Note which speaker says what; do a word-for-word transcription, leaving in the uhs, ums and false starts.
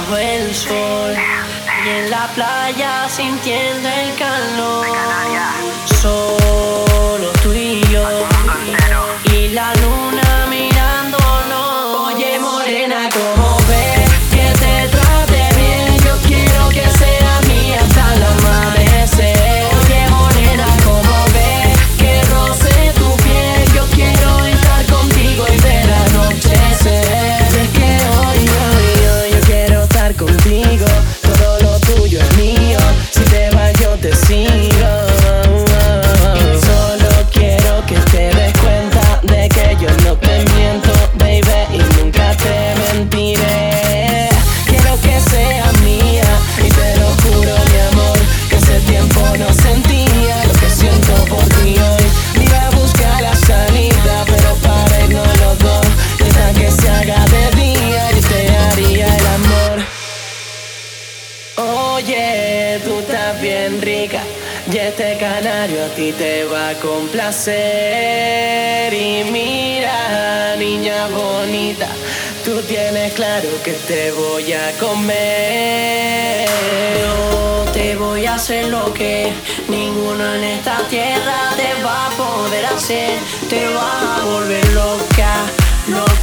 Speaker 1: bajo el sol y en la playa sintiendo el calor. Solo tú y yo y la luna mirándonos. Oye morena, como ves que te trate bien, yo quiero que sea mía hasta el amanecer. Oye morena, como ves que roce tu piel, yo quiero estar contigo y ver anochecer. Es que hoy, hoy, hoy yo quiero estar contigo, todo lo tuyo es mío, si te vas yo te sigo. Solo quiero que te des cuenta de que yo no te miento, baby, y nunca te mentiré. Quiero que seas mía y te lo juro, mi amor, que hace tiempo no sentía lo que siento por ti hoy. Me iba a buscar la salida, pero para irnos los dos, y hasta que se haga de día yo te haría el amor. Oye, tú estás bien rica y este canario a ti te va a complacer. Y mira, niña bonita, tú tienes claro que te voy a comer. Yo te voy a hacer lo que ninguno en esta tierra te va a poder hacer. Te va a volver loca, loca.